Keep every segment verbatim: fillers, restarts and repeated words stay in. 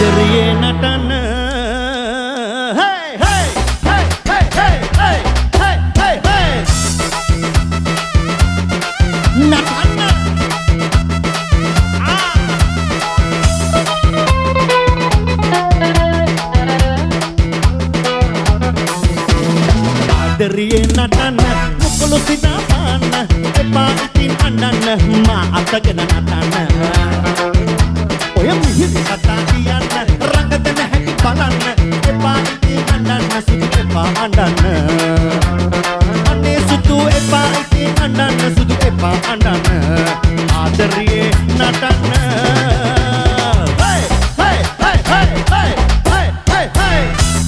ආදරයේ නටන hey hey hey hey hey hey hey hey hey නටන ආදරයේ නටන මුකුළු සිනා පාන්න එපා ඉතින් අඬන්න මා අතගෙන නටන ඔය මිහිරි කතා කියන්න රඟදෙන හැටි බලන්න එපා ඉතින් අඬන්න සුදු එපා අඬන්න අනේ සුදු එපා ඉතින් අඬන්න සුදු එපා අඬන්න ආදරයේ නටන hey hey hey hey hey hey hey hey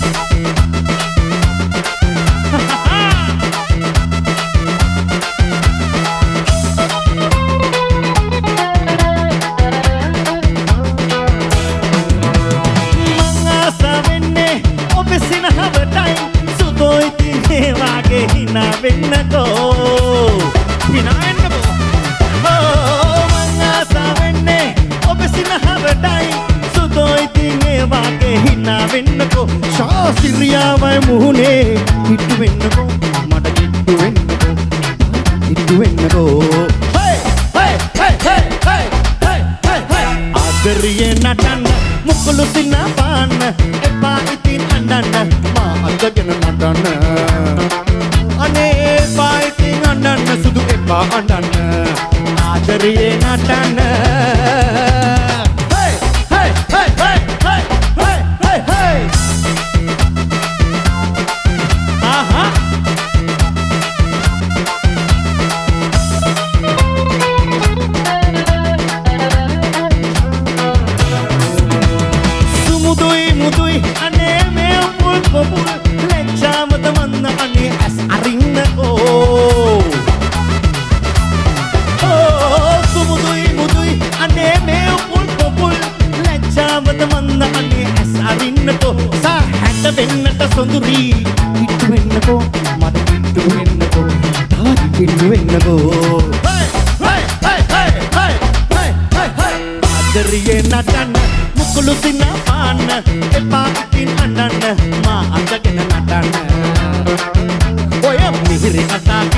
hina vennago hina vennago oh mangasa venne obe sinahawadai sudoi tinge wage hina vennago shasiriyawai muhune hittu vennago mata hittu vennago hittu vennago hey hey hey hey hey hey hey hey adariye natanna mukulu sinna paanna epa itin andanna ma adagena natanna අනේ පායිතින් අඬන්න සුදු එපා අඬන්න ආදරයේ නටන්න hey hey hey hey hey hey hey hey ආහා සුමුදුයි මුදුයි අනේ මේ full පොපුල් ලැජ්ජාමද මන්න අනේ ඇස් අරින්නකෝ ඕ සුමුදුයි මුදුයි අනේ මේ පුල් පොපුල් ලැජ්ජාමද මන්න අනේ ඇස් අරින්නකෝ සා හැට වෙන්නට සොඳුරි හිටු වෙන්නකෝ මට හිටු වෙන්නකෝ තාරි හිටු වෙන්නකෝ hey hey hey hey hey hey hey hey ආදරයේ නටන්න මුකුළු සිනා පාන්න එපා ඉතින් අඬන්න මා අඳගෙන නටන්න ඔය මිහිරි කතා